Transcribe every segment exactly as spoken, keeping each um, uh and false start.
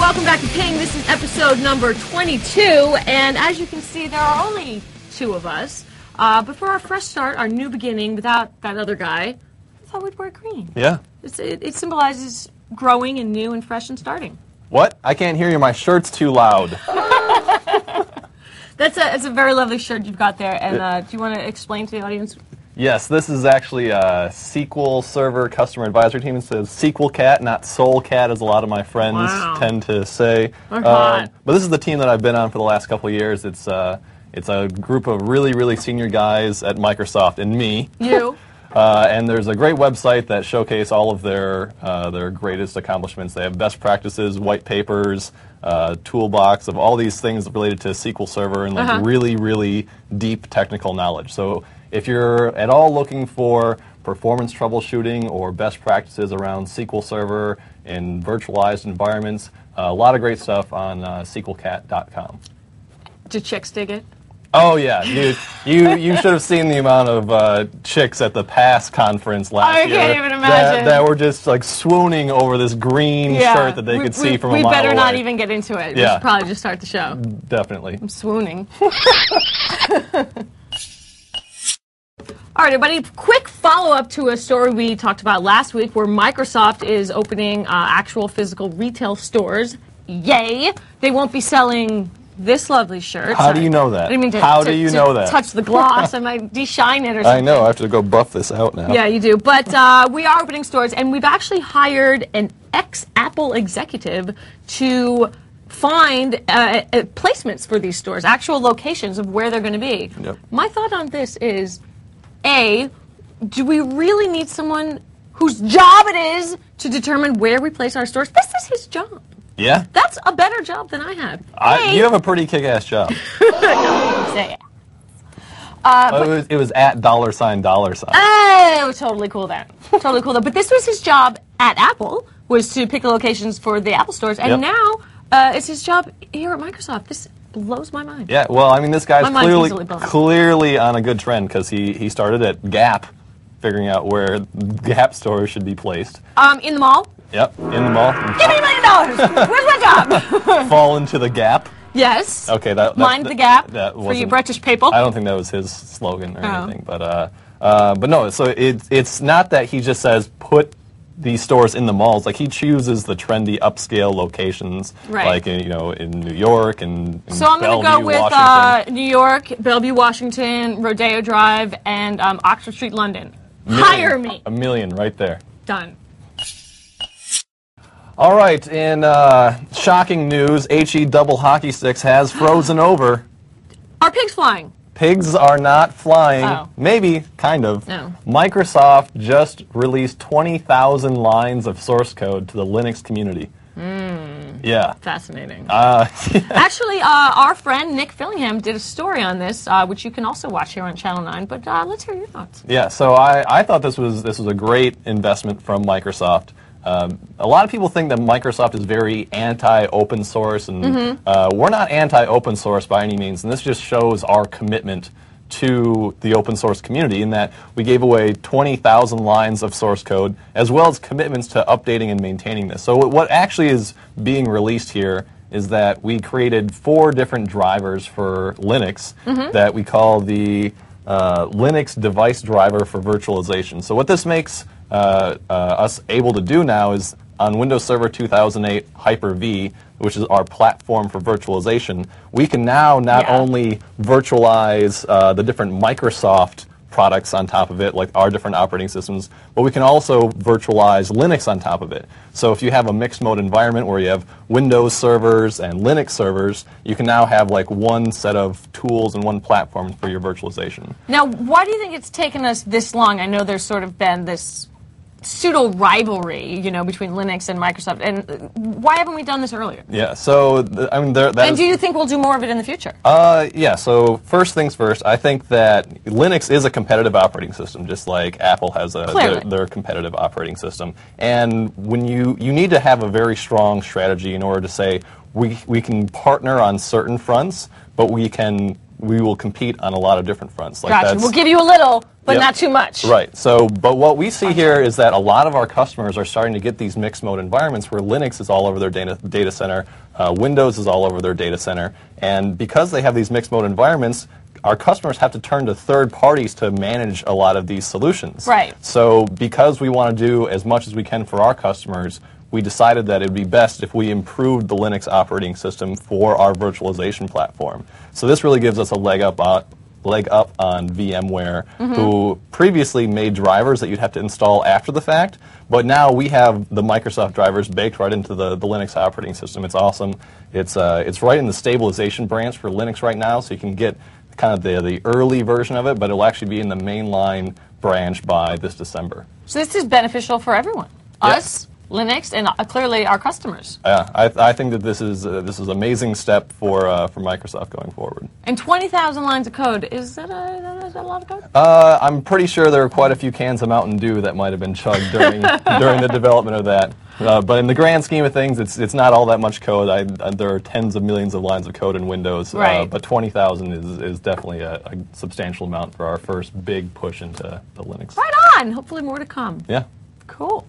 welcome back to Ping. This is episode number twenty-two, and as you can see, there are only two of us. Uh, but for our fresh start, our new beginning, without that other guy, I thought we'd wear green. Yeah. It's, it, it symbolizes growing and new and fresh and starting. What? I can't hear you. My shirt's too loud. That's a, it's a very lovely shirt you've got there, and uh, do you want to explain to the audience? Yes, this is actually a S Q L Server Customer Advisory Team. It says S Q L Cat, not Soul Cat, as a lot of my friends Wow. tend to say. They're hot. Um, but this is the team that I've been on for the last couple of years. It's uh, it's a group of really, really senior guys at Microsoft and me. You. Uh, and there's a great website that showcase all of their uh, their greatest accomplishments. They have best practices, white papers, uh, toolbox of all these things related to S Q L Server and like Uh-huh. really, really deep technical knowledge. So if you're at all looking for performance troubleshooting or best practices around S Q L Server in virtualized environments, uh, a lot of great stuff on uh, S Q L cat dot com. Do chicks dig it? Oh yeah, dude! You you should have seen the amount of uh, chicks at the PASS conference last I year. can't even that- imagine. That, were just like swooning over this green shirt that they we, could we, see from we a mile better away. not even get into it. We Yeah. should probably just start the show. Definitely. I'm swooning. All right, everybody, quick follow-up to a story we talked about last week where Microsoft is opening uh, actual physical retail stores. Yay! They won't be selling this lovely shirt. How do you know that? I didn't mean to, How to- do you to know that? touch the gloss. I might de-shine it or I something. know. I have to go buff this out now. Yeah, you do. But uh, we are opening stores, and we've actually hired an ex-Apple executive to find uh, uh, placements for these stores, actual locations of where they're going to be. Yep. My thought on this is, A, do we really need someone whose job it is to determine where we place our stores? This is his job. Yeah. That's a better job than I had. I, A, you have a pretty kick-ass job. say it. Uh, Oh, it, was, it was at dollar sign dollar sign. Oh, totally cool then. Totally cool though. But this was his job at Apple, was to pick the locations for the Apple stores, and Yep. now uh, it's his job here at Microsoft. This blows my mind. Yeah. Well, I mean, this guy's My mind's clearly easily blown. clearly on a good trend because he he started at Gap, figuring out where Gap stores should be placed. Um, in the mall. Yep. In the mall. Give me a million dollars. Where's my job? Fall into the Gap. Yes. Okay, that, that Mind that, the gap that for you wasn't- British people. I don't think that was his slogan or Oh. anything, but uh, uh, but no. So it, it's not that he just says put these stores in the malls. Like he chooses the trendy upscale locations, Right. like in, you know in New York and in So I'm going to go Bellevue, with uh, Washington. New York, Bellevue, Washington, Rodeo Drive, and um, Oxford Street, London. Million. Hire me. A million right there. Done. All right, in uh, shocking news, H E double hockey sticks has frozen over. Are pigs flying? Pigs are not flying. Oh. Maybe, kind of. No. Microsoft just released twenty thousand lines of source code to the Linux community. Hmm. Yeah. Fascinating. Uh, Actually, uh, our friend Nick Fillingham did a story on this, uh, which you can also watch here on Channel nine, but uh, let's hear your thoughts. yeah, so I, I thought this was this was a great investment from Microsoft. Um, a lot of people think that Microsoft is very anti-open source, and Mm-hmm. uh, we're not anti-open source by any means, and this just shows our commitment to the open source community in that we gave away twenty thousand lines of source code, as well as commitments to updating and maintaining this. So what actually is being released here is that we created four different drivers for Linux Mm-hmm. that we call the uh, Linux device driver for virtualization. So what this makes uh, uh, us able to do now is on Windows Server two thousand eight Hyper-V, which is our platform for virtualization, we can now not Yeah. only virtualize uh, the different Microsoft products on top of it, like our different operating systems, but we can also virtualize Linux on top of it. So if you have a mixed mode environment where you have Windows servers and Linux servers, you can now have like one set of tools and one platform for your virtualization. Now, why do you think it's taken us this long? I know there's sort of been this pseudo rivalry, you know, between Linux and Microsoft, and uh, why haven't we done this earlier? Yeah, so th- I mean, there, that And is- do you think we'll do more of it in the future? Uh, yeah, so first things first, I think that Linux is a competitive operating system, just like Apple has a, Clearly. their, their competitive operating system. And when you, you need to have a very strong strategy in order to say, we, we can partner on certain fronts, but we can we will compete on a lot of different fronts. Like Gotcha. that's, We'll give you a little, but Yep. not too much. Right. So, but what we see here is that a lot of our customers are starting to get these mixed mode environments where Linux is all over their data, data center, uh, Windows is all over their data center, and because they have these mixed mode environments, our customers have to turn to third parties to manage a lot of these solutions. Right. So, because we want to do as much as we can for our customers, we decided that it would be best if we improved the Linux operating system for our virtualization platform. So this really gives us a leg up on, leg up on VMware, mm-hmm. who previously made drivers that you'd have to install after the fact, but now we have the Microsoft drivers baked right into the, the Linux operating system. It's awesome. It's, uh, it's right in the stabilization branch for Linux right now, so you can get kind of the, the early version of it, but it'll actually be in the mainline branch by this December. So this is beneficial for everyone. Yeah. Us, Linux, and uh, clearly our customers. Yeah, I, I think that this is uh, this is an amazing step for uh, for Microsoft going forward. And twenty thousand lines of code, is that, a, is that a lot of code? Uh, I'm pretty sure there are quite a few cans of Mountain Dew that might have been chugged during during the development of that. Uh, but in the grand scheme of things, it's it's not all that much code. I, I, there are tens of millions of lines of code in Windows, right. uh, but twenty thousand is, is definitely a, a substantial amount for our first big push into the Linux. Right on! Hopefully more to come. Yeah. Cool.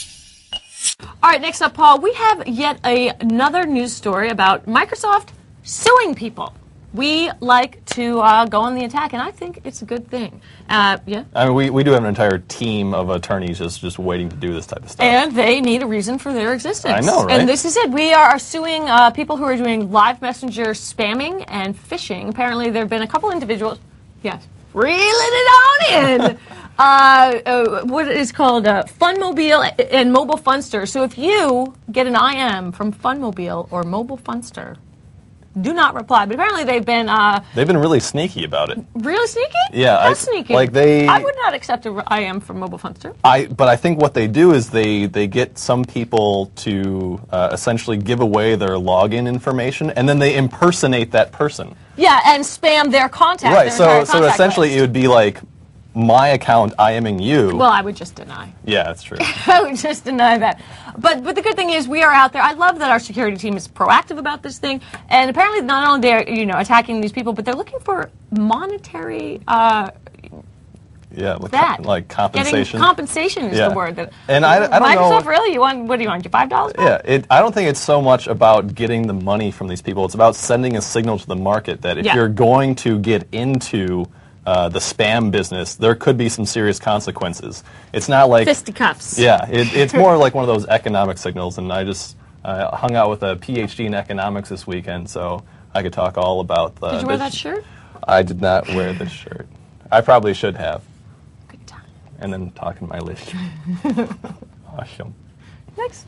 All right, next up, Paul, we have yet a, another news story about Microsoft suing people. We like to uh, go on the attack, and I think it's a good thing. Uh, yeah? I mean, we, we do have an entire team of attorneys just, just waiting to do this type of stuff. And they need a reason for their existence. I know, right? And this is it. We are suing uh, people who are doing live messenger spamming and phishing. Apparently, there have been a couple individuals. Yes. Reeling it on in. uh, uh, what is called uh, Funmobile and Mobile Funster. So if you get an I M from Funmobile or Mobile Funster, do not reply. But apparently they've been uh, they've been really sneaky about it. really sneaky. Yeah, How I, sneaky. Like they. I would not accept an I M from Mobile Funster. I, but I think what they do is they, they get some people to uh, essentially give away their login information, and then they impersonate that person. Yeah, and spam their contact. Right. Their So entire so contact essentially, list. it would be like my account IMing you. Well, I would just deny. Yeah, that's true. I would just deny that. But but the good thing is we are out there. I love that our security team is proactive about this thing. And apparently not only they're you know attacking these people, but they're looking for monetary uh, Yeah, like, that like compensation. Getting compensation is Yeah. the word. That, And I- I don't Microsoft know- really? You want what do you want? Five dollars? Yeah, it, I don't think it's so much about getting the money from these people. It's about sending a signal to the market that if Yeah. you're going to get into uh, the spam business, there could be some serious consequences. It's not like Fisticuffs. Yeah, it, it's more like one of those economic signals. And I just uh, hung out with a P H D in economics this weekend, so I could talk all about the. Did you wear the that shirt? I did not wear this shirt. I probably should have. Good time. And then talking my list. Awesome. Next.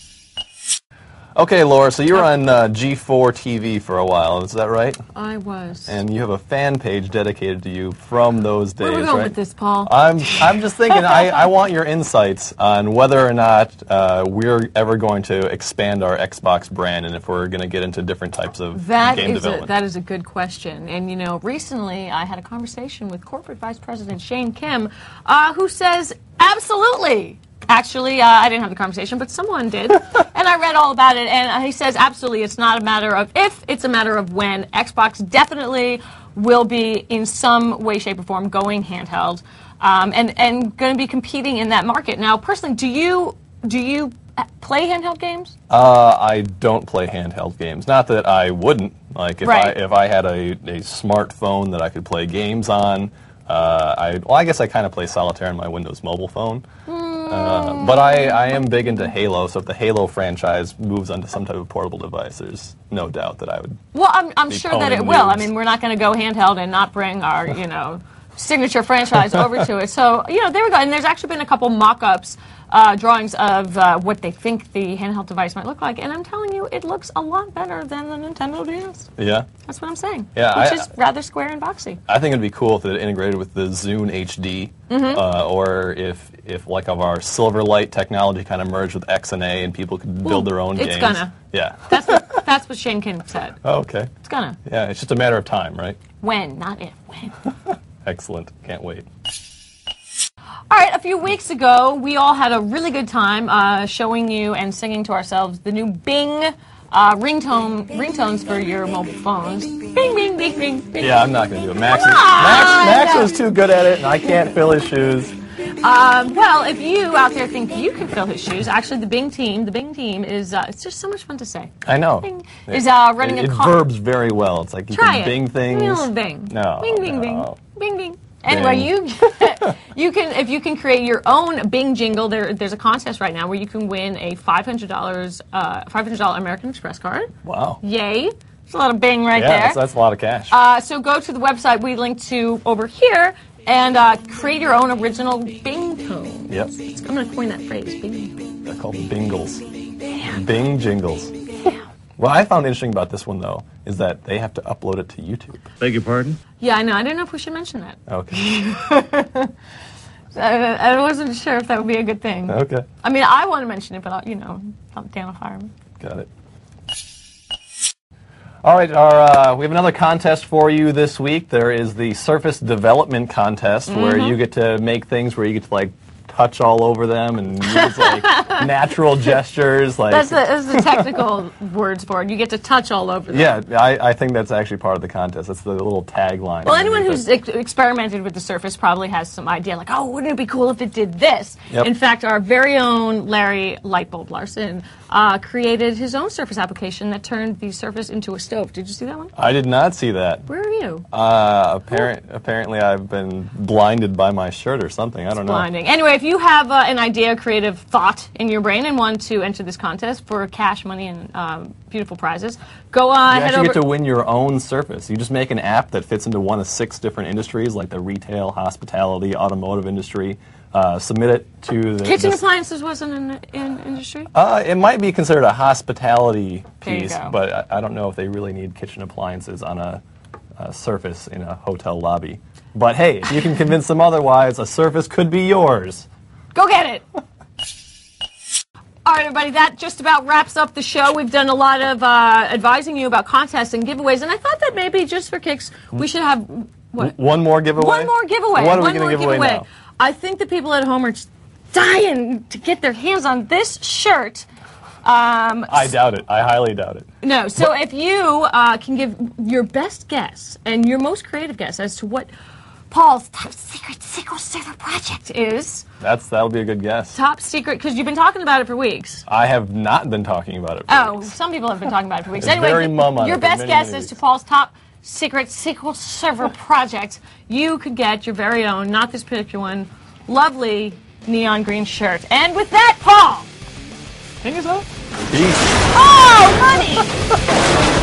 Okay, Laura, so you were on uh, G four T V for a while, is that right? I was. And you have a fan page dedicated to you from those days, Where are we going right? with this, Paul? I'm, I'm just thinking, I, I want your insights on whether or not uh, we're ever going to expand our Xbox brand and if we're going to get into different types of That game is a, development. that is a good question. And, you know, recently I had a conversation with Corporate Vice President Shane Kim, uh, who says, absolutely. Actually, uh, I didn't have the conversation, but someone did. And I read all about it, and he says, absolutely, it's not a matter of if, it's a matter of when. Xbox definitely will be, in some way, shape, or form, going handheld um, and, and going to be competing in that market. Now, personally, do you do you play handheld games? Uh, I don't play handheld games. Not that I wouldn't. Like, if Right. I if I had a, a smartphone that I could play games on, uh, I well, I guess I kind of play solitaire on my Windows mobile phone. Uh, but I, I am big into Halo, so if the Halo franchise moves onto some type of portable device, there's no doubt that I would. Well, I'm, I'm Be sure that it toning will. I moves. mean, we're not going to go handheld and not bring our, you know, signature franchise over to it. So, you know, there we go. And there's actually been a couple mock-ups, uh, drawings of uh, what they think the handheld device might look like. And I'm telling you, it looks a lot better than the Nintendo D S. Yeah. That's what I'm saying. Yeah, Which I- is rather square and boxy. I think it'd be cool if it integrated with the Zune H D, Mm-hmm. uh, or if, if like of our Silverlight technology kind of merged with X N A and people could build their own it's games. gonna. Yeah. That's what, that's what Shane Kim said. Oh, okay. It's gonna. Yeah, it's just a matter of time, right? When, not if. When. Excellent. Can't wait. All right, a few weeks ago, we all had a really good time uh, showing you and singing to ourselves the new Bing uh, ringtone ringtones for your mobile phones. Bing, bing, bing, bing, bing. Yeah, I'm not going to do it. Max, is, Max, Max was too good at it, and I can't fill his shoes. Um, well, if you out there think you can fill his shoes, actually the Bing team, the Bing team is, uh, it's just so much fun to say. I know. Bing is uh, running it, a it call. verbs very well. It's like you Try can it. Bing things. Give me a little Bing. No. Bing, bing, no. bing. Bing, bing. Anyway, you you can if you can create your own Bing jingle. There, there's a contest right now where you can win a five hundred dollars uh, five hundred dollars American Express card. Wow. Yay! There's a lot of Bing right yeah, there. that's, that's a lot of cash. Uh, so go to the website we linked to over here and uh, create your own original Bing tone. Yep. I'm going to coin that phrase, Bing. They're called Bingles. Bing jingles. What I found interesting about this one, though, is that they have to upload it to YouTube. Beg your pardon? Yeah, I know. I didn't know if we should mention that. Okay. I, I wasn't sure if that would be a good thing. Okay. I mean, I want to mention it, but, I'll, you know, Dan will fire me. Got it. All right, our, uh, we have another contest for you this week. There is the Surface Development Contest, mm-hmm. where you get to make things where you get to, like, touch all over them and use like natural gestures. Like that's the, that's the technical words for it. You get to touch all over them. Yeah, I, I think that's actually part of the contest. That's the little tagline. Well, anyone who's ex experimented with the Surface probably has some idea, like, oh, wouldn't it be cool if it did this? Yep. In fact, our very own Larry Lightbulb Larson uh, created his own Surface application that turned the Surface into a stove. Did you see that one? I did not see that. Where are you? Uh, apparent, apparently, I've been blinded by my shirt or something. I don't it's know. Blinding. Anyway, if you have uh, an idea, creative thought in your brain and want to enter this contest for cash, money, and um, beautiful prizes, go on. You head actually over get to win your own Surface. You just make an app that fits into one of six different industries, like the retail, hospitality, automotive industry. Uh, submit it to the kitchen this, appliances wasn't in, in industry. Uh, it might be considered a hospitality There you piece, go. but I, I don't know if they really need kitchen appliances on a, a Surface in a hotel lobby. But hey, if you can convince them otherwise, a Surface could be yours. Go get it! All right, everybody, that just about wraps up the show. We've done a lot of uh, advising you about contests and giveaways, and I thought that maybe just for kicks, we should have what? One more giveaway? One more giveaway. What are we One going to more give away giveaway. now? I think the people at home are just dying to get their hands on this shirt. Um, I doubt it. I highly doubt it. no, so if you uh, can give your best guess and your most creative guess as to what Paul's top secret Secret Server project is. That's that'll be a good guess. Top secret, because you've been talking about it for weeks. I have not been talking about it for Oh, weeks. some people have been talking about it for weeks. It's Anyway, very mum on your it for best many, guess many as to weeks. Paul's top secret S Q L Server project, you could get your very own, not this particular one, lovely neon green shirt. And with that, Paul! Hang yourself. Peace. Oh, honey!